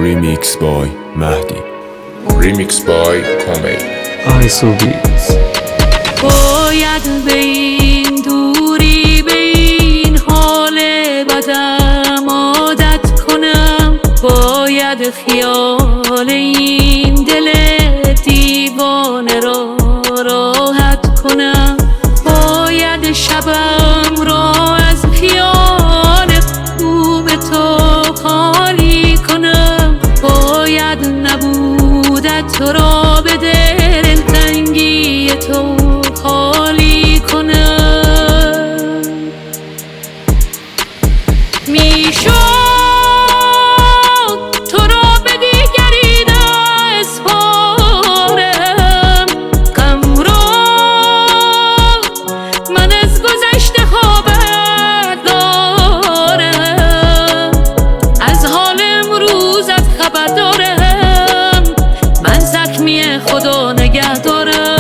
Remix by Mahdi. Remix by Komei. ISO Beats. باید به این دوری به این حال بدم عادت کنم، باید خیال این دل دیوانه را راحت کنم، باید شبم را از خیال خوب تو خالی کنم، باید نبودت تو را به دلتنگی تو خالی کنم. میشد تو را به دیگری نسپارم، غم را من از گذشته خبر دارم، از حال امروزت خبر دارم، من زخمی خدا نگه دارم.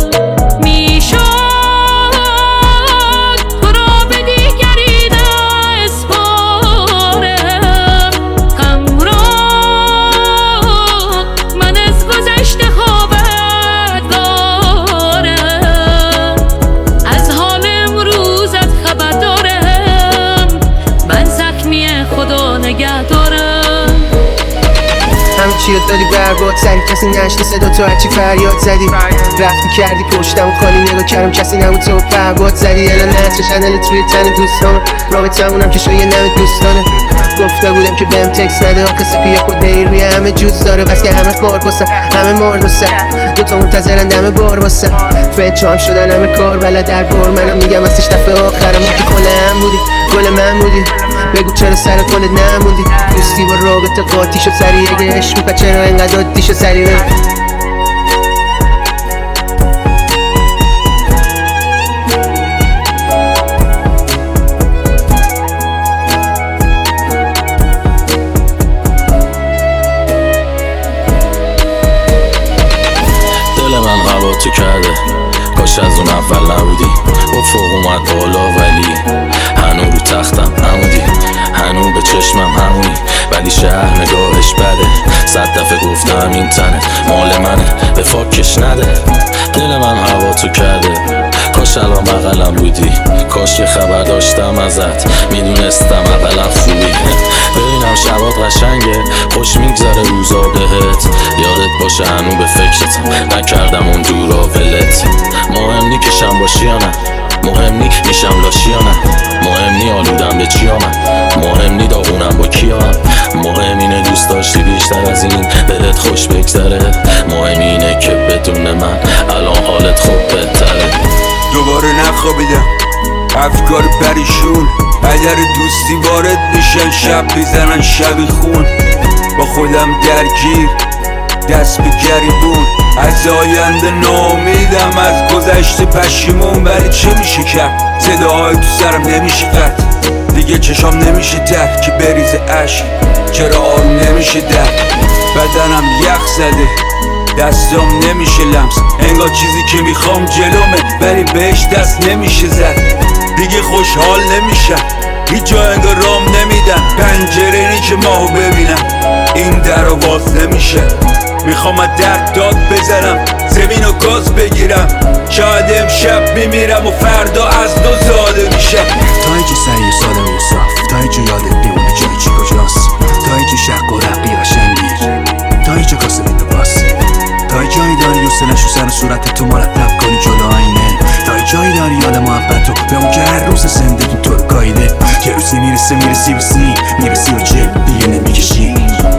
چیت داری برباد سری کسی نشته صدا تو هرچی فریاد زدی، رفتی کردی پشتم خالی نگاه کردم کسی نبود تو پرباد زدی، الان نصر شنلت روی تن دوستان رابطمونم که شاید نمه دوستانه، گفته بودم که بهم تکس نده آخه سپیه خود دیر روی همه جوز داره، بس که همه خار باسه همه مار باسه دوتا منتظرن دمه بار باسه فچه هم شدن همه کار بله در بار، منم میگم ازش دفعه آخرم که کلم بودی گل من بودی، بگو چرا سر کلت نموندی، دوستی با رابطه قاطی شد سریع اگه عشق میپا چرا اینقدر عادی شد سریع بگو. دل من هوا تو کرده کاش از اون اول نبودی، افق اومد بالا ولی هنو رو تختم همونی، هنو به چشمم همونی، ولی شهر نگاهش بده، 100 دفعه گفتم این تنه مال منه به فاکش نده. دل من هوا تو کرده کاش الان بغلم بودی، کاش که خبر داشتم ازت میدونستم اقلم خوبی، ببینم شبات قشنگه خوش میگذره روزا بهت، یادت باشه هنو به فکرتم نکردم اون دورا ولت، مهم نی کشم باشی یا نه، مهم نی میشم لاشی یا نه، مهم نی آلودم به چی آمد، مهم نی داغونم با کی هم، مهم اینه دوست داشتی بیشتر از این بهت خوش بگذره، مهم اینه که بدون من الان حالت خوب بهتره. دوباره نخوابیدم افکار پریشون، اگر دوستی وارد میشن شب میزنن شبی خون، با خودم درگیر دست به گریبون، از آینده ناامیدم از گذشته پشیمون، ولی چه میشه کرد صداهای تو سرم نمیشه قطع، دیگه چشام نمیشه تر که بریزه عشق، چرا آروم نمیشه در بدنم یخ زده دستام نمیشه لمس، انگار چیزی که میخوام جلومه ولی بهش دست نمیشه زد، دیگه خوشحال نمیشم هیچ جا انگار رام نمیدن، پنجره نی که ماهو ببینم این در رو باز نمیشه، میخوام از درد داد بزنم زمین و گاز بگیرم، شاید امشب میمیرم و فردا از دو زاده میشم. تا اینکه سریع سالم و صاف، تا اینکه یادت بیمونه جایی چی کجاست، تا اینکه شق و رقی قشنگی، تا اینکه کاسه بیده باست، تا اینکه جایی داری حوصله‌ش رو سر و صورت تو مرتب کنی جلو آینه، تا جایی داری یاد محبت رو به اون که هر روز زندگی تو رو گاییده، یه روزی میرسی به سی میرسی و چه دیگه نمیکشی،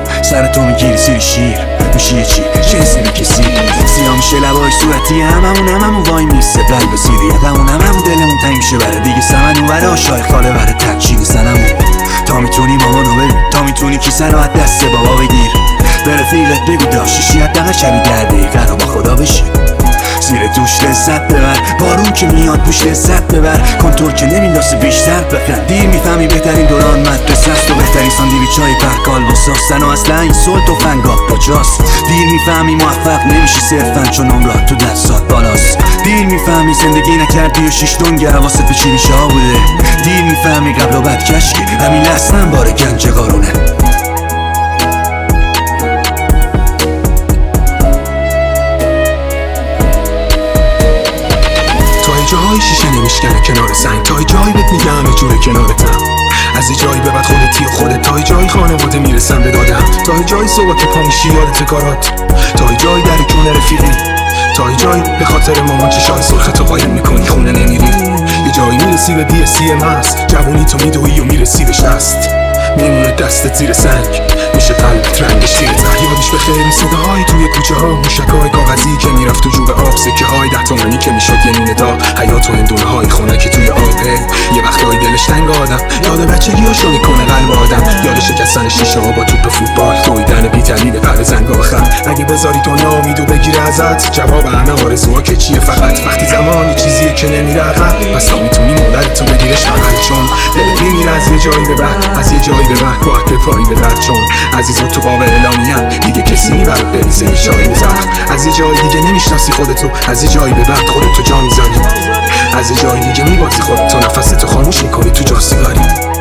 سر تو میگیری زیر شیر میشی یه چی جنسی میکسی، سیاه میشه لبای صورتی هممون وای میسته قلب سیدی هممون دلمون تنگ میشه بره دیگه سمن اون بره آشای خاله بره تکچین سنمون، تا میتونی مامانو ببین تا میتونی کیسه رو از دست بابا بگیر، به رفیقت بگو داشتیشی حداقل شبی 10 دقیقه رو با خدا بشی، زیر دوش لذت ببر بارون که میاد پوش لذت ببر، کنترل که نمیندازه بیشتر بخند، دیر میفهمی بهترین دوران مدرسه است و بهترین ساندویچ های پرکال واساستن و اصلا این صلح و فنگاه کجاست، دیر میفهمی موفق نمیشی صرفا چون عمرات تو دستات بالاست، دیر میفهمی زندگی نکردی و 6 دنگ حواست به چی میشه ها بوده، دیر میفهمی قبل و بعد کشکی همین لحظه هم باره گنج قارونه. بشکنه کنار سنگ. تا جایی بهت میگم یه جوره کنارتم، از یه جایی به بعد خودتی و خودت، تا جایی خانواده میرسم به دادم، تا جایی صبح که پا میشی یادت کارات، تا جایی در جون رفیقی، تا جایی به خاطر مامان چشای سرخت قایم میکنی خونه نمیری. یه جایی میرسی به BSC مست، جوونی تو میدوی و میرسی به شست، میمونه دستت زیر سنگ، میشه قلبت رنگش تیره تر. یادش بخیر این صداهای توی کوچه ها، موشکای کاغذی که میرفت تو جوب آب، سکه های 10 تومانی که میشد یه نونه داغ، حیات و هندونه های خنک توی آبه. یه وقتایی دلش تنگ آدم، یاد بچگیاشو میکنه قلب آدم، یاد شکستن شیشه ها با توپ فوتبال، دویدن بی‌دلیل بعد زنگ آخر. اگه بذاری دنیا امیدو بگیره ازت، جواب همه آرزوها که چیه فقط وقتی زمانی چیزیه که نمیره عقب، پس تا میتونی مادرتو بگیرش بغل، چون دلت میمیره از یه جایی به بعد، از یه جایی به بعد باید بپایی به درد، چون عزیزا تو باب اعلامیم دیگه کسی میبرد بریزه یه شایی زخم. از یه جایی دیگه نمیشناسی خودتو، از یه جایی به بعد خودتو جا میزنی، از یه جایی دیگه میبازی خودتو، نفستو خاموش میکنی تو جا سیگاری.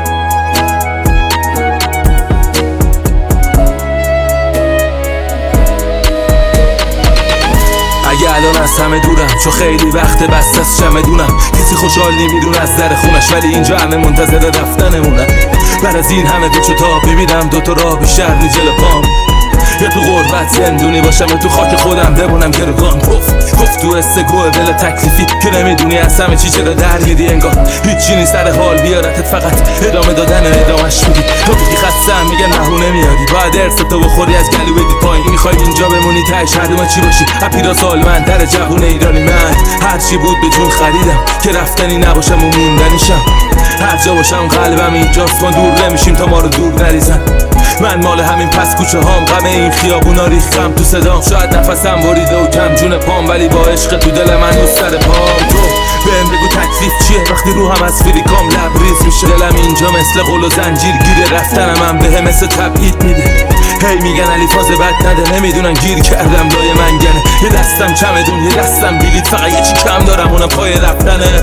اگه الان از همه دورم، چون خیلی وقت بست از چمدونم، کسی خوشحال نمیدونه از در خونش، ولی اینجا همه منتظر رفتنمونن. بعد از این همه پیچ و تاب میبینم دوتا راه بیشتر نی جلو پام، یا تو غربت زندونی باشم یا تو خاک خودم بمونم گروگان. گفت تو استگوه دل تکلیفی که نمیدونی از همه چی چرا درگیری، انگار هیچی نیست سر حال بیارتت، فقط ادامه دادن ادامهش میدی. تو بگی خستم میگن نهو نمیاری، باید ارثتو بخوری از گلو بدی پایین. میخوای اینجا بمونی تهش هردومه چی باشی، اپیرا سالمند در جهون ایرانی. من هرچی بود به جون خریدم که رفتنی نباشم و موندنیشم، هر جا باشم قلبم اینجاست، ما دور نمیشیم تا ما رو دور نریزن. من مال همین پس کوچه هام، غم این خیابونا ریختم تو صدام، شاید نفسم بریده و کم جون پام، ولی با عشق تو دل من دوست سر پام. تو بهم بگو تکلیف چیه وقتی روحم از فریکام لبریز میشه، دلم اینجا مثل قل و زنجیر گیره، رفتنم هم بهم مثل تبعید میده. هی میگن علی فاز بد نده، نمیدونن گیر کردم لای منگنه، یه دستم چمدون یه دستم بلیط، فقط یه چی کم دارم اونم پای رفتنه.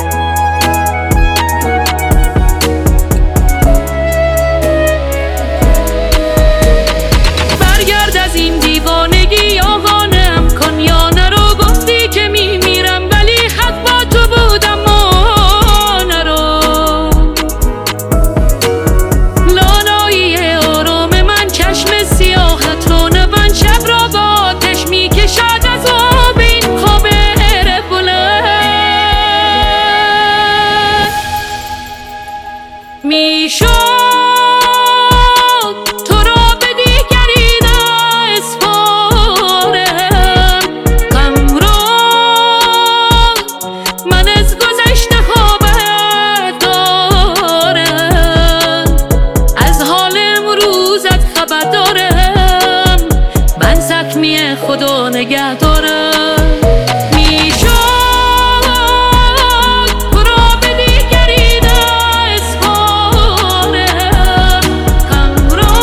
برگرد از این دیوانگی آهانم کن، یا نرو گفتی که میمیرم ولی حق با تو بودم و نرو. لالایی آرام من چشم سیاحت رو نبند، شب را با آتش میکشد از آب این خواب بلند. میشد خدا نگه داره. میشد تو را به دیگری نسپاره، غم را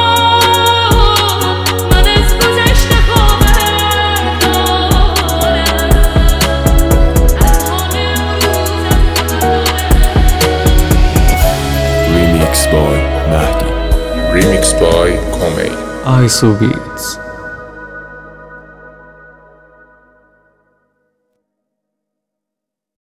من از گذشته خبر دارم، از حال Remix by Mahdi. Remix by Komei. ISO Beats.